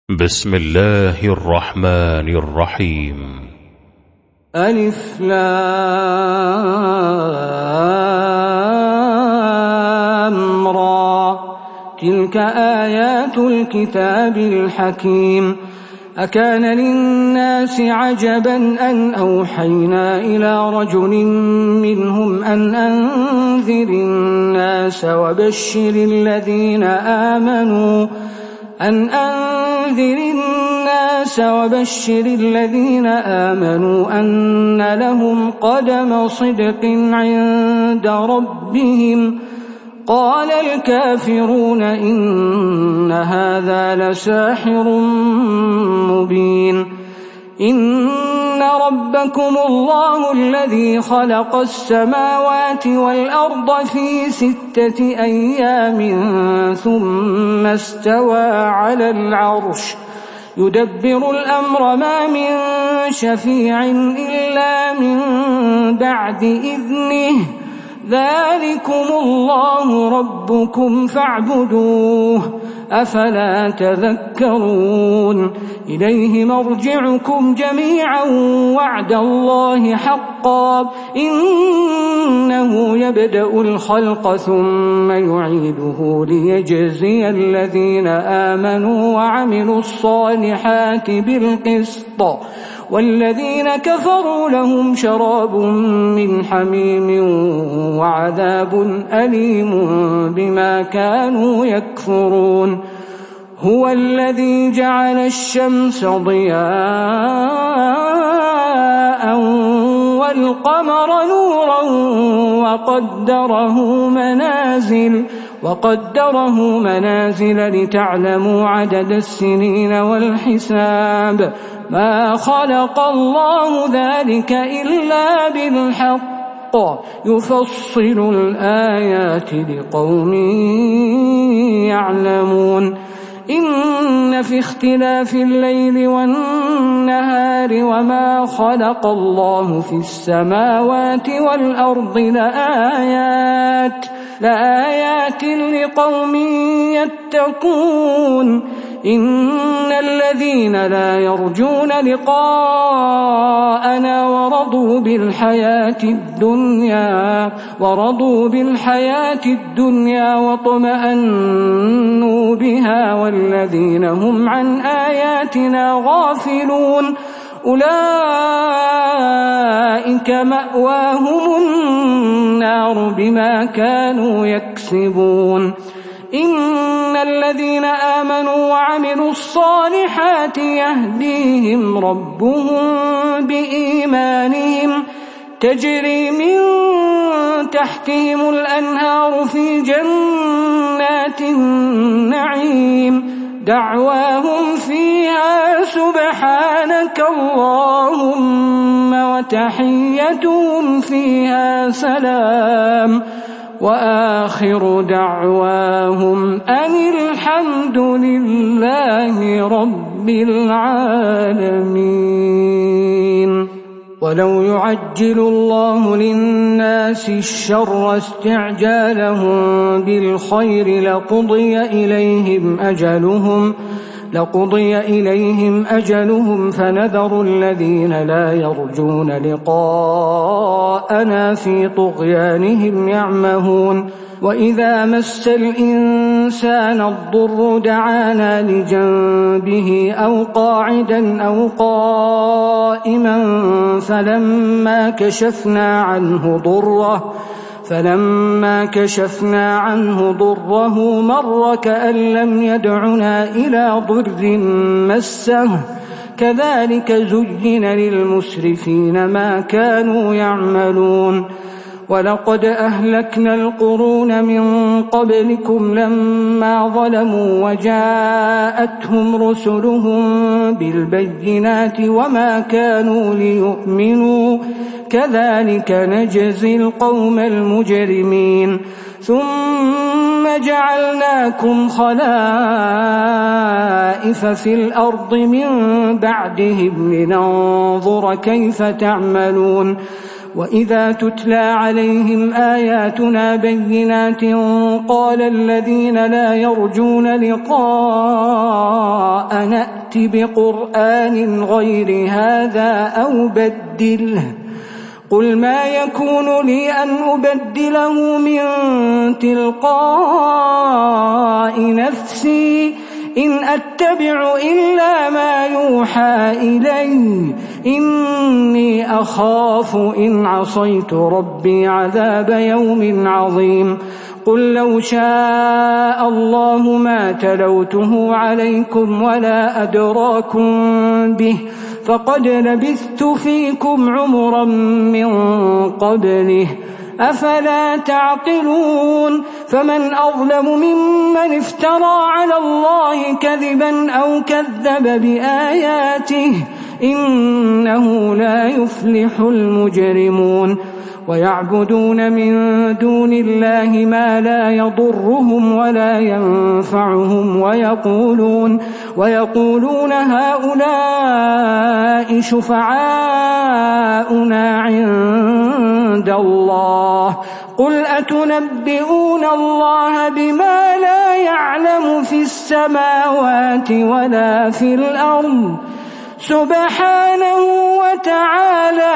بسم الله الرحمن الرحيم. ألف لام را تلك آيات الكتاب الحكيم. أكان للناس عجبا أن أوحينا إلى رجل منهم أن أنذر الناس وبشر الذين آمنوا أن لهم قدم صدق عند ربهم. قال الكافرون إن هذا لساحر مبين. إن ربكم الله الذي خلق السماوات والأرض في 6 أيام ثم استوى على العرش يدبر الأمر ما من شفيع إلا من بعد إذنه. ذلكم الله ربكم فاعبدوه أفلا تذكرون. إليه مرجعكم جميعا وعد الله حقا إنه يبدأ الخلق ثم يعيده ليجزي الذين آمنوا وعملوا الصالحات بالقسط والذين كفروا لهم شراب من حميم وعذاب أليم بما كانوا يكفرون. هو الذي جعل الشمس ضياء والقمر نورا وقدره منازل لتعلموا عدد السنين والحساب. ما خلق الله ذلك إلا بالحق يفصل الآيات لقوم يعلمون. إن في اختلاف الليل والنهار وما خلق الله في السماوات والأرض لآيات لقوم يتقون. إن الذين لا يرجون لقاءنا ورضوا بالحياة الدنيا واطمأنوا بها والذين هم عن آياتنا غافلون أولئك مأواهم النار بما كانوا يكسبون. إن الذين آمنوا وعملوا الصالحات يهديهم ربهم بإيمانهم تجري من تحتهم الأنهار في جنات النعيم. دعواهم فيها سبحانك اللهم وتحيتهم فيها سلام وآخر دعواهم أن الحمد لله رب العالمين. ولو يعجل الله للناس الشر استعجالهم بالخير لقضي إليهم أجلهم فنذر الذين لا يرجون لقاءنا في طغيانهم يعمهون. وإذا مس الإنسان الضر دعانا لجنبه أو قاعدا أو قائما فلما كشفنا عنه ضره مر كأن لم يدعنا إلى ضر مسه. كذلك زين للمسرفين ما كانوا يعملون. ولقد أهلكنا القرون من قبلكم لما ظلموا وجاءتهم رسلهم بالبينات وما كانوا ليؤمنوا كذلك نجزي القوم المجرمين. ثم جعلناكم خلائف في الأرض من بعدهم لننظر كيف تعملون. وإذا تتلى عليهم آياتنا بينات قال الذين لا يرجون لقاء نأت بقرآن غير هذا أو بدله قل ما يكون لي أن أبدله من تلقاء نفسي إن أتبع إلا ما يوحى إلي إني أخاف إن عصيت ربي عذاب يوم عظيم قل لو شاء الله ما تلوته عليكم ولا أدراكم به فقد لبثت فيكم عمرا من قبله أفلا تعقلون فمن أظلم ممن افترى على الله كذبا أو كذب بآياته إنه لا يفلح المجرمون ويعبدون من دون الله ما لا يضرهم ولا ينفعهم ويقولون هؤلاء شفعاؤنا عند الله قل أتنبئون الله بما لا يعلم في السماوات ولا في الأرض سبحانه وتعالى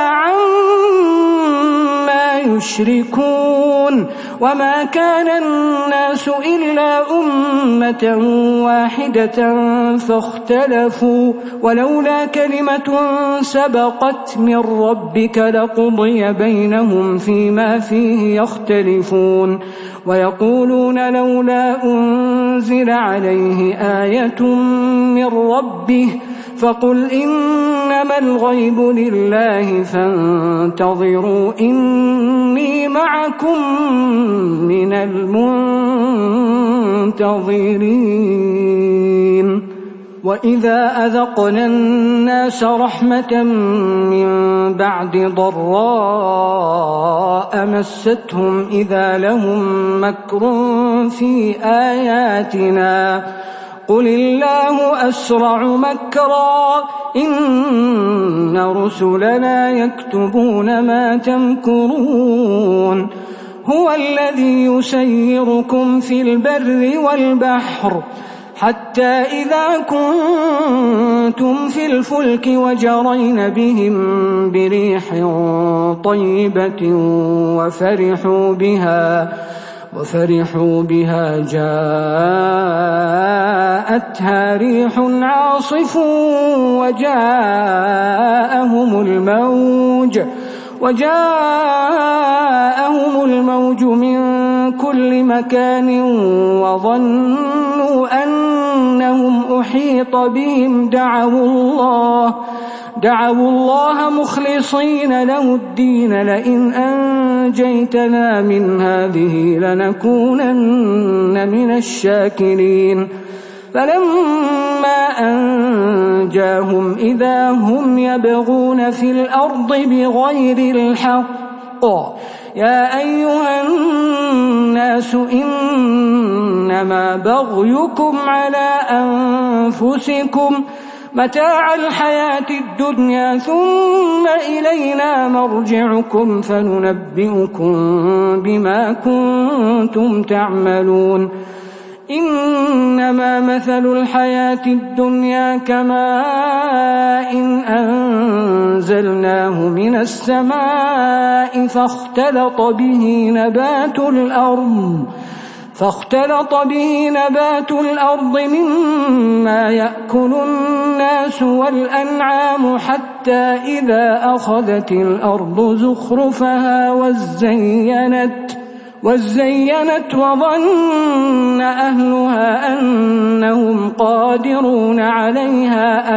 عما يشركون وما كان الناس إلا أمة واحدة فاختلفوا ولولا كلمة سبقت من ربك لقضي بينهم فيما فيه يختلفون ويقولون لولا أنزل عليه آية من ربه فقل إنما الغيب لله فانتظروا إني معكم من المنتظرين وإذا أذقنا الناس رحمة من بعد ضراء مستهم إذا لهم مكر في آياتنا قل الله أسرع مكرا إن رسلنا يكتبون ما تمكرون هو الذي يسيركم في البر والبحر حتى إذا كنتم في الفلك وجرين بهم بريح طيبة وفرحوا بها جاءتها ريح عاصف وجاءهم الموج من كل مكان وظنوا أنهم أحيط بهم دعوا الله مخلصين له الدين لئن أنجيتنا من هذه لنكونن من الشاكرين فلما أنجاهم إذا هم يبغون في الأرض بغير الحق يا أيها الناس إنما بغيكم على أنفسكم متاع الحياة الدنيا ثم إلينا مرجعكم فننبئكم بما كنتم تعملون إنما مثل الحياة الدنيا كماء أنزلناه من السماء فاختلط به نبات الأرض مما يأكل الناس والأنعام حتى إذا أخذت الأرض زخرفها وزينت وظن أهلها أنهم قادرون عليها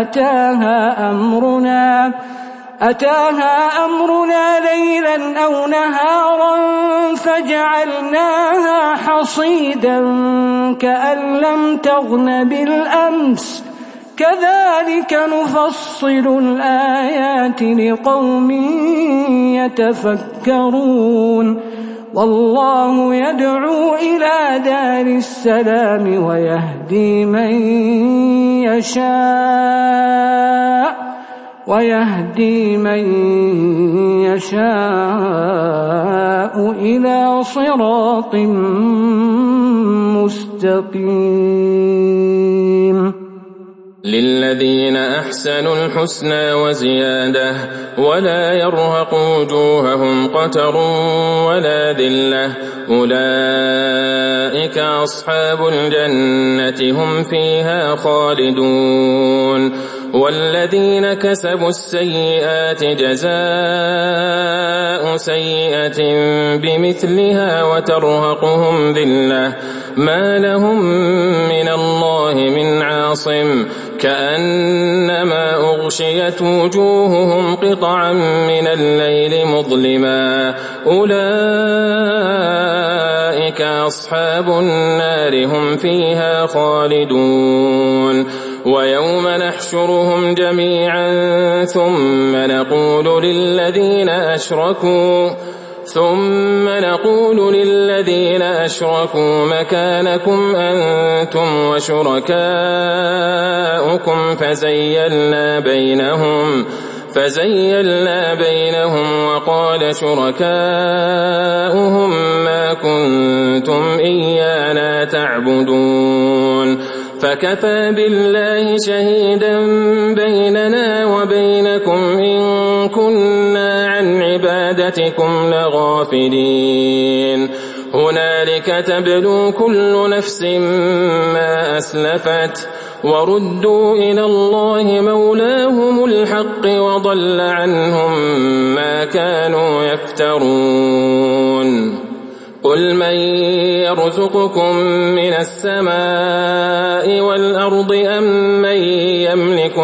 أتاها أمرنا ليلا أو نهارا فجعلناها حصيدا كأن لم تغن بالأمس كذلك نفصل الآيات لقوم يتفكرون والله يدعو إلى دار السلام ويهدي من يشاء ويهدي من يشاء إلى صراط مستقيم. للذين أحسنوا الحسنى وزيادة ولا يرهق وجوههم قتر ولا ذلة أولئك أصحاب الجنة هم فيها خالدون. والذين كسبوا السيئات جزاء سيئة بمثلها وترهقهم ذلة ما لهم من الله من عاصم كأنما أغشيت وجوههم قطعا من الليل مظلما أولئك أصحاب النار هم فيها خالدون. ويوم نحشرهم جميعا ثم نقول للذين أشركوا مكانكم أنتم وشركاؤكم فزيلنا بينهم وقال شركاؤهم ما كنتم إيانا تعبدون فكفى بالله شهيدا بيننا وبينكم إن كنا عن عبادتكم لغافلين. هنالك تبلو كل نفس ما أسلفت وردوا إلى الله مولاهم الحق وضل عنهم ما كانوا يفترون. قل من يرزقكم من السماء والأرض أمن يملك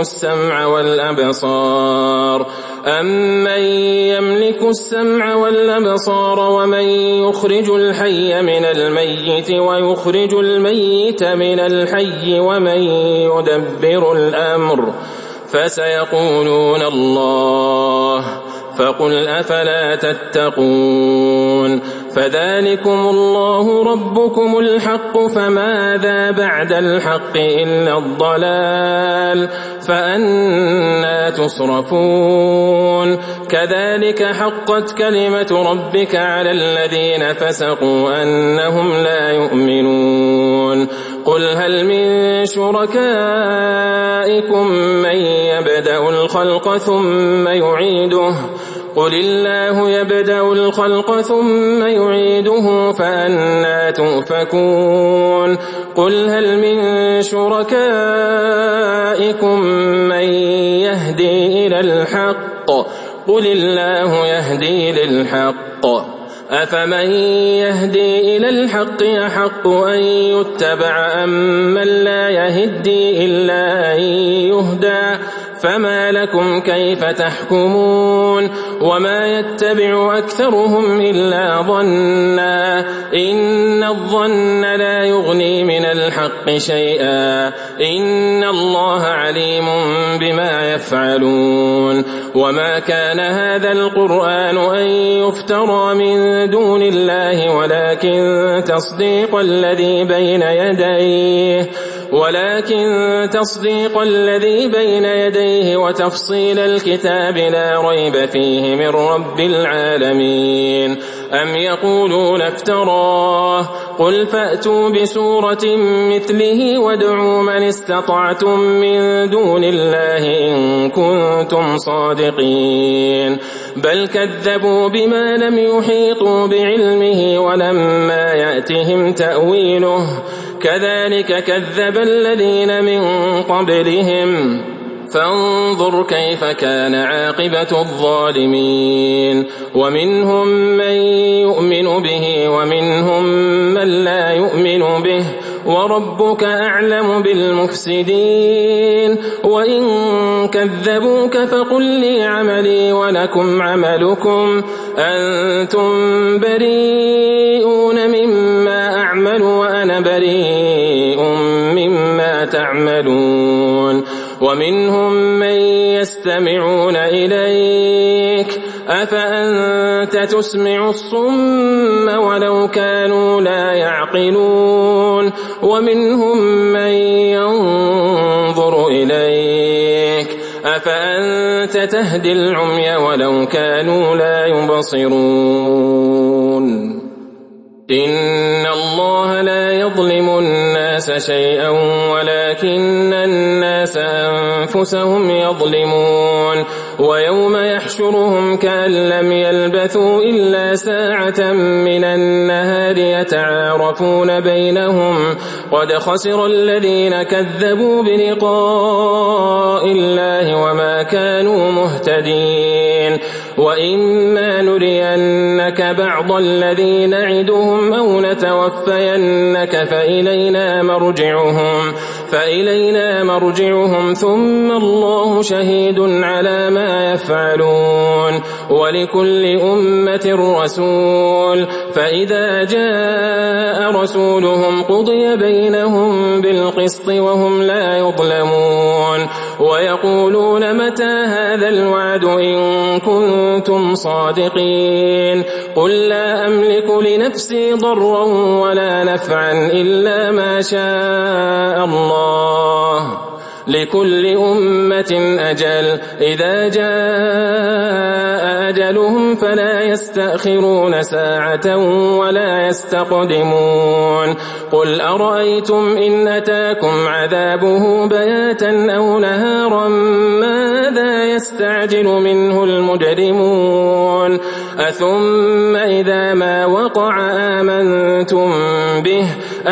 السمع والأبصار ومن يخرج الحي من الميت ويخرج الميت من الحي ومن يدبر الأمر فسيقولون الله فقل أفلا تتقون. فذلكم الله ربكم الحق فماذا بعد الحق إلا الضلال فأنى تصرفون. كذلك حقت كلمة ربك على الذين فسقوا أنهم لا يؤمنون. قل هل من شركائكم من يبدأ الخلق ثم يعيده قل الله يبدأ الخلق ثم يعيده فأنى تؤفكون. قل هل من شركائكم من يهدي إلى الحق قل الله يهدي للحق أفمن يهدي إلى الحق يحق أن يتبع أمن لا يهدي إلا أن يهدى فما لكم كيف تحكمون. وما يتبع أكثرهم إلا ظنا إن الظن لا يغني من الحق شيئا إن الله عليم بما يفعلون. وما كان هذا القرآن أن يفترى من دون الله ولكن تصديق الذي بين يديه وتفصيل الكتاب لا ريب فيه من رب العالمين. أم يقولون افتراه قل فأتوا بسورة مثله وادعوا من استطعتم من دون الله إن كنتم صادقين. بل كذبوا بما لم يحيطوا بعلمه ولما يأتهم تأويله كذلك كذب الذين من قبلهم فانظر كيف كان عاقبة الظالمين. ومنهم من يؤمن به ومنهم من لا يؤمن به وربك أعلم بالمفسدين. وإن كذبوك فقل لي عملي ولكم عملكم أنتم بريئون مما أعمل وأنا بريء مما تعملون. ومنهم من يستمعون إليك أفأنت تسمع الصم ولو كانوا لا يعقلون. ومنهم من ينظر إليك أفأنت تهدي العمي ولو كانوا لا يبصرون إن الله لا يظلم الناس شيئا ولكن الناس أنفسهم يظلمون ويوم يحشرهم كأن لم يلبثوا إلا ساعة من النهار يتعارفون بينهم قد خسر الذين كذبوا بلقاء الله وما كانوا مهتدين وإما نرينك بعض الذي نعدهم أو نتوفينك فإلينا مرجعهم ثم الله شهيد على ما يفعلون ولكل أمة رسول فإذا جاء رسولهم قضي بينهم بالقسط وهم لا يظلمون ويقولون متى هذا الوعد إن كنتم صادقين قل لا أملك لنفسي ضرا ولا نفعا إلا ما شاء الله لكل أمة أجل إذا جاء أجلهم فلا يستأخرون ساعة ولا يستقدمون قل أرأيتم إن أتاكم عذابه بياتا أو نهارا ماذا يستعجل منه المجرمون أثم إذا ما وقع آمنتم به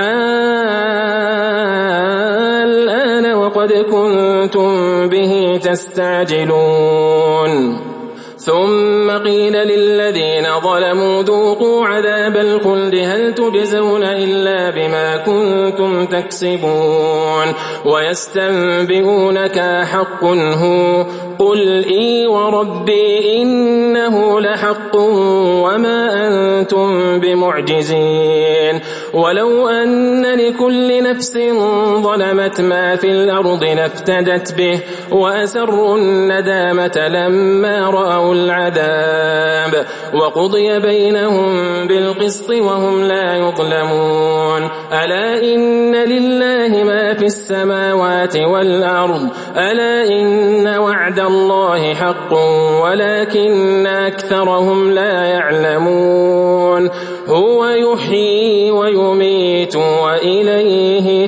الآن وقد كنتم به تستعجلون ثم قيل للذين ظلموا ذوقوا عذاب الخلد هل تجزون إلا بما كنتم تكسبون ويستنبئونك حق هو قل إي وربي إنه لحق وما أنتم بمعجزين ولو أن لكل نفس ظلمت ما في الأرض لافتدت به وأسروا الندامة لما رأوا العذاب وقضي بينهم بالقسط وهم لا يظلمون ألا إن لله ما في السماوات والأرض ألا إن وعد الله حق ولكن أكثرهم لا يعلمون هو يحيي ويميت وإليه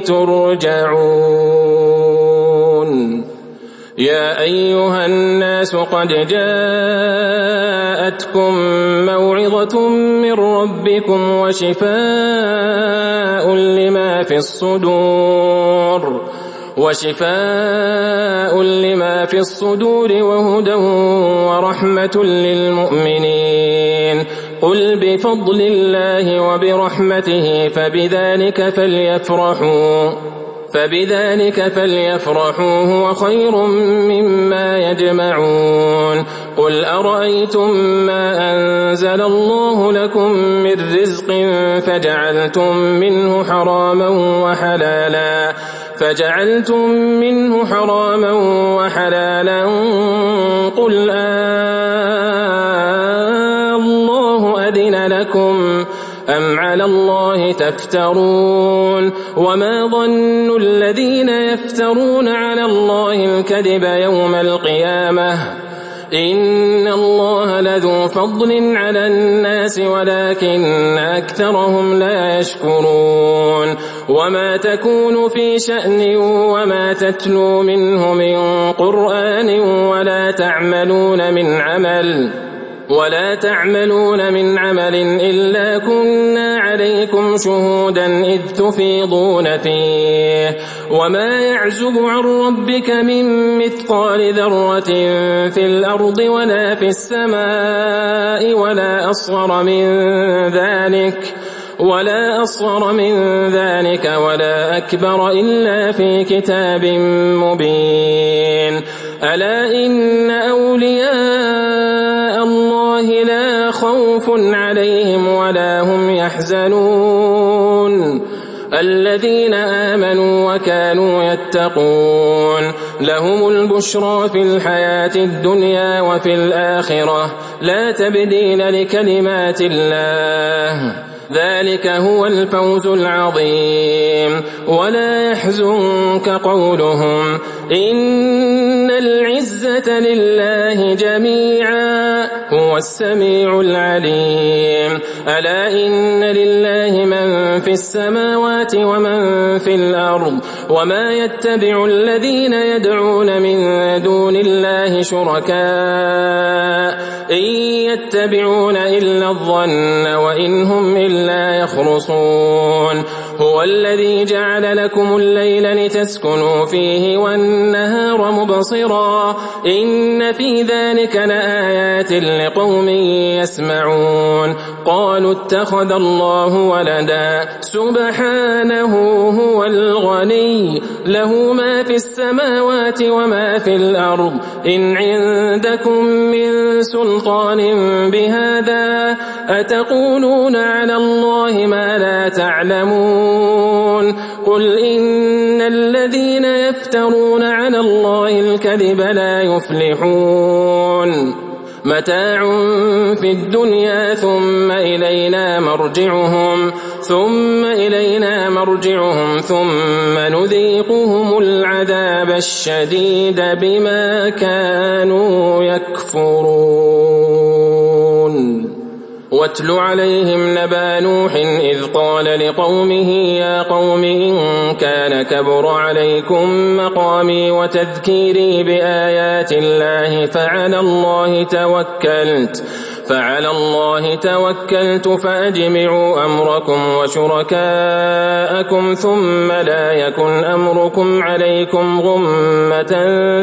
ترجعون يا أيها الناس قد جاءتكم موعظة من ربكم وشفاء لما في الصدور وهدى ورحمة للمؤمنين قل بفضل الله وبرحمته فبذلك فليفرحوا هو خير مما يجمعون قل أرأيتم ما أنزل الله لكم من رزق فجعلتم منه حراما وحلالا قل الله أذن لكم أم على الله تفترون وما ظن الذين يفترون على الله الكذب يوم القيامة إن الله لذو فضل على الناس ولكن أكثرهم لا يشكرون وما تكون في شأن وما تتلو منه من قرآن ولا تعملون من عمل إلا كنا عليكم شهودا إذ تفيضون فيه وما يعزب عن ربك من مثقال ذرة في الأرض ولا في السماء ولا أصغر من ذلك ولا أكبر إلا في كتاب مبين ألا إن أولياء الله لا خوف عليهم ولا هم يحزنون الذين آمنوا وكانوا يتقون لهم البشرى في الحياة الدنيا وفي الآخرة لا تبديل لكلمات الله ذلك هو الفوز العظيم ولا يحزنك قولهم إن العزة لله جميعا هو السميع العليم ألا إن لله من في السماوات ومن في الأرض وما يتبع الذين يدعون من دون الله شركاء إن يتبعون إلا الظن وإن هم إلا يخرصون هو الذي جعل لكم الليل لتسكنوا فيه والنهار مبصرا إن في ذلك لآيات لقوم يسمعون قالوا اتخذ الله ولدا سبحانه هو الغني له ما في السماوات وما في الأرض إن عندكم من سلطان بهذا أتقولون على الله ما لا تعلمون قل إن الذين يفترون على الله الكذب لا يفلحون متاع في الدنيا ثم إلينا مرجعهم ثم نذيقهم العذاب الشديد بما كانوا يكفرون واتل عليهم نبأ نوح إذ قال لقومه يا قوم إن كان كبر عليكم مقامي وتذكيري بآيات الله فعلى الله توكلت فأجمعوا أمركم وشركاءكم ثم لا يكن أمركم عليكم غمة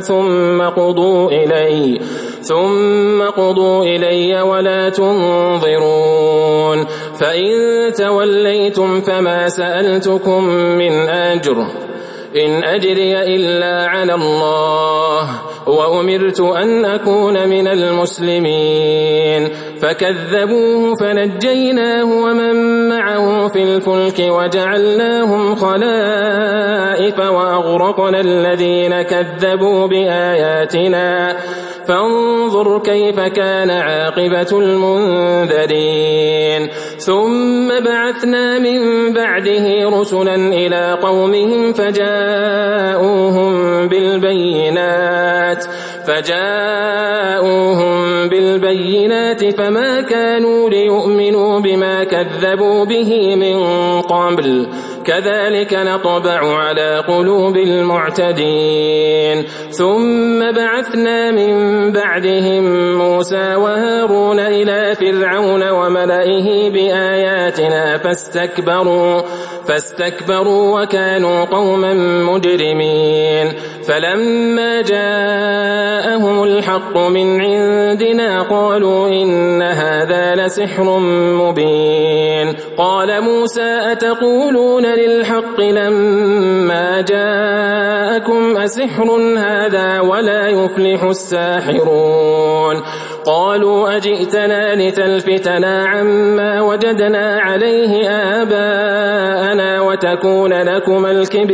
ثم قضوا إلي ولا تنظرون فإن توليتم فما سألتكم من أجر إن أجري إلا على الله وأمرت أن أكون من المسلمين فكذبوه فنجيناه ومن معه في الفلك وجعلناهم خلائف وأغرقنا الذين كذبوا بآياتنا فانظر كيف كان عاقبة المنذرين ثم بعثنا من بعده رسلا إلى قومهم فجاءوهم بالبينات فما كانوا ليؤمنوا بما كذبوا به من قبل كذلك نطبع على قلوب المعتدين ثم بعثنا من بعدهم موسى وهارون إلى فرعون وملئه بآياتنا فاستكبروا وكانوا قوما مجرمين فلما جاءهم الحق من عندنا قالوا إن هذا لسحر مبين قال موسى أتقولون للحق لما جاءكم أسحر هذا ولا يفلح الساحرون قالوا أجئتنا لتلفتنا عما وجدنا عليه آباءنا وتكون لكما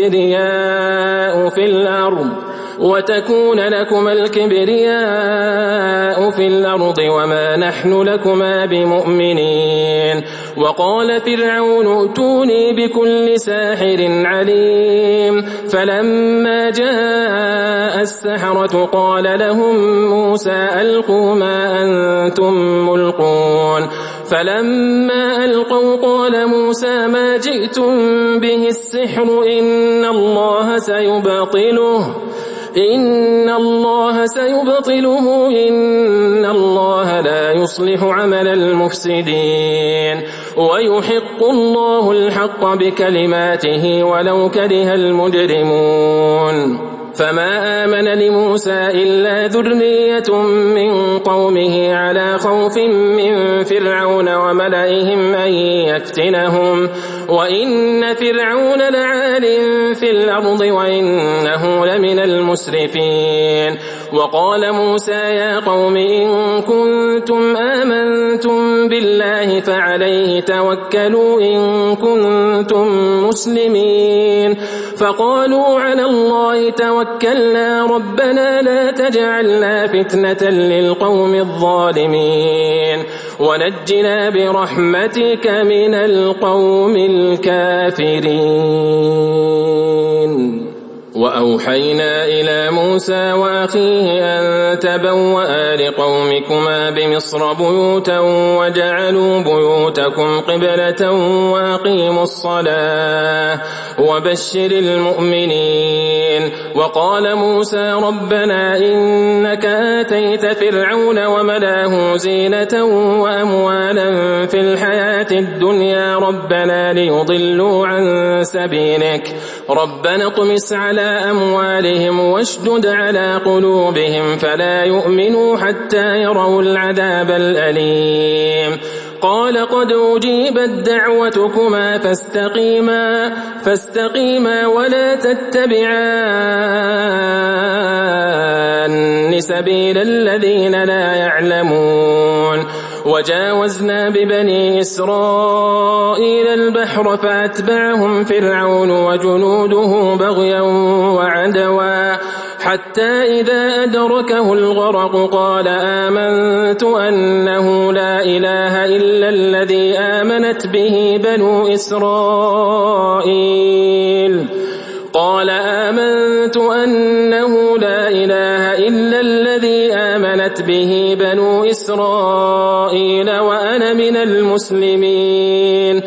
الكبرياء في الأرض وما نحن لكما بمؤمنين وقال فرعون ائتوني بكل ساحر عليم فلما جاء السحرة قال لهم موسى ألقوا ما أنتم ملقون فلما ألقوا قال موسى ما جئتم به السحر إن الله سيبطله إن الله لا يصلح عمل المفسدين ويحق الله الحق بكلماته ولو كره المجرمون فما آمن لموسى إلا ذرية من قومه على خوف من فرعون وملئهم أن يفتنهم وإن فرعون لعال في الأرض وإنه لمن المسرفين وقال موسى يا قوم إن كنتم آمنتم بالله فعليه توكلوا إن كنتم مسلمين فقالوا على الله توكلنا ربنا لا تجعلنا فتنة للقوم الظالمين ونجنا برحمتك من القوم الكافرين وأوحينا إلى موسى وأخيه أن تبوأ لقومكما بمصر بيوتا وجعلوا بيوتكم قبلة وأقيموا الصلاة وبشر المؤمنين. وقال موسى ربنا إنك آتيت فرعون وملاه زينة وأموالا في الحياة الدنيا ربنا ليضلوا عن سبيلك ربنا اطمس على أموالهم واشدد على قلوبهم فلا يؤمنوا حتى يروا العذاب الأليم. قال قد أجيبت دعوتكما فاستقيما ولا تتبعان سبيل الذين لا يعلمون. وجاوزنا ببني إسرائيل البحر فأتبعهم فرعون وجنوده بغيا وعدوا حتى إذا أدركه الغرق قال آمنت أنه لا إله إلا الذي آمنت به بنو إسرائيل وأنا من المسلمين.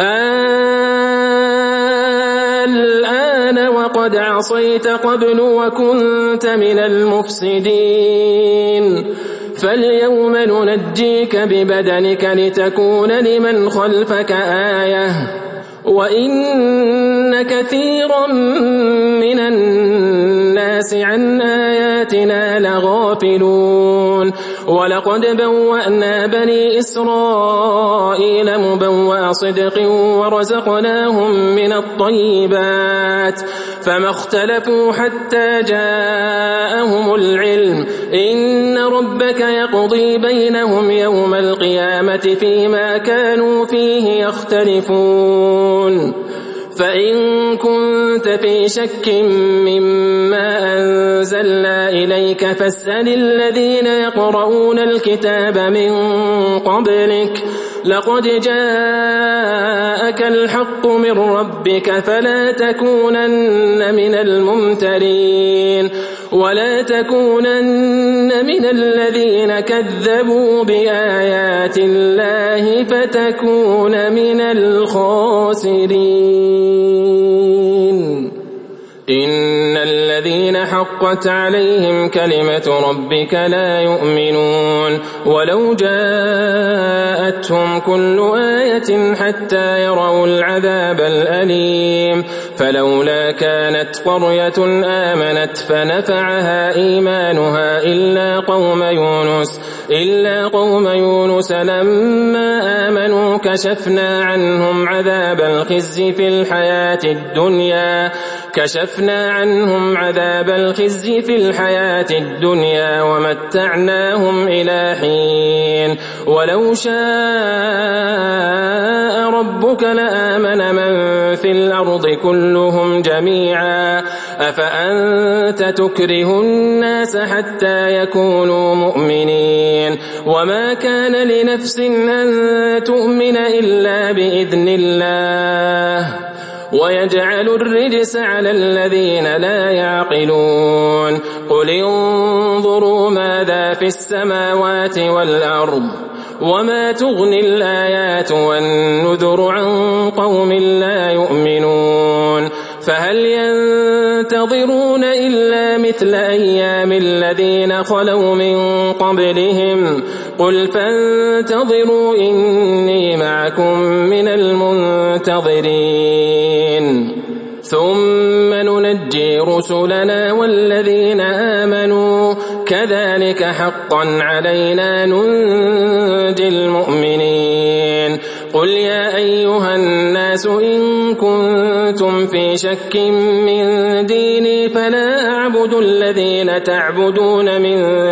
الآن وقد عصيت قبل وكنت من المفسدين فاليوم ننجيك ببدنك لتكون لمن خلفك آية وإن كثيرا من الناس عن آياتنا لغافلون. ولقد بوأنا بني إسرائيل مبوأ صدق ورزقناهم من الطيبات فما اختلفوا حتى جاءهم العلم إن ربك يقضي بينهم يوم القيامة فيما كانوا فيه يختلفون. فإن كنت في شك مما أنزلنا إليك فاسأل الذين يقرؤون الكتاب من قبلك لقد جاءك الحق من ربك فلا تكونن من الممترين ولا تكونن من الذين كذبوا بآيات الله فتكون من الخاسرين. إن الذين حقت عليهم كلمة ربك لا يؤمنون ولو جاءتهم كل آية حتى يروا العذاب الأليم. فلولا كانت قرية آمنت فنفعها إيمانها إلا قوم يونس لما آمنوا كشفنا عنهم عذاب الخزي في الحياة الدنيا ومتعناهم إلى حين. ولو شاء ربك لآمن من في الأرض كلهم جميعا أفأنت تكره الناس حتى يكونوا مؤمنين وما كان لنفس أن تؤمن إلا بإذن الله ويجعل الرجس على الذين لا يعقلون. قل انظروا ماذا في السماوات والأرض وما تغني الآيات والنذر عن قوم لا يؤمنون. فهل ينتظرون إلا مثل أيام الذين خلوا من قبلهم قل فانتظروا إني معكم من المنتظرين. ثم ننجي رسلنا والذين آمنوا كذلك حقا علينا ننجي المؤمنين. قل يا أيها الناس إن كنتم في شك من ديني فلا أعبد الذين تعبدون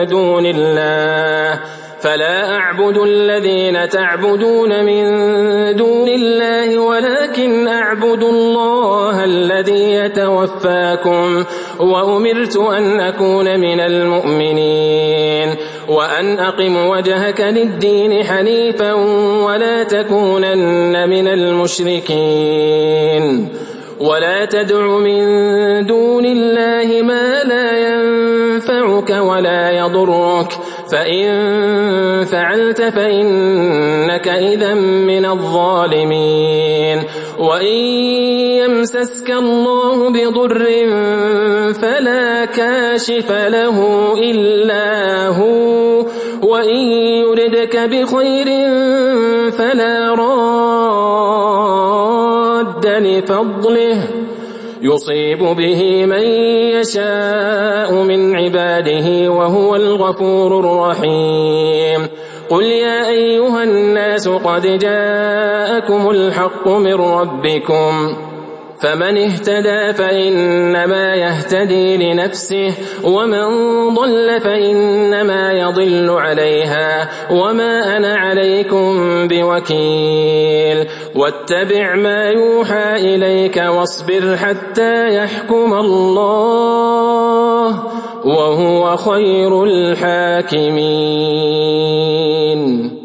من دون الله ولكن أعبد الله الذي يتوفاكم وأمرت أن أكون من المؤمنين وأن أقم وجهك للدين حنيفا ولا تكونن من المشركين. ولا تدع من دون الله ما لا ينفعك ولا يضرك فإن فعلت فإنك إذا من الظالمين وإن يمسسك الله بضر فلا كاشف له إلا هو وإن يردك بخير فلا راد لفضله يصيب به من يشاء من عباده وهو الغفور الرحيم قل يا أيها الناس قد جاءكم الحق من ربكم فمن اهتدى فإنما يهتدي لنفسه ومن ضل فإنما يضل عليها وما أنا عليكم بوكيل واتبع ما يوحى إليك واصبر حتى يحكم الله وهو خير الحاكمين.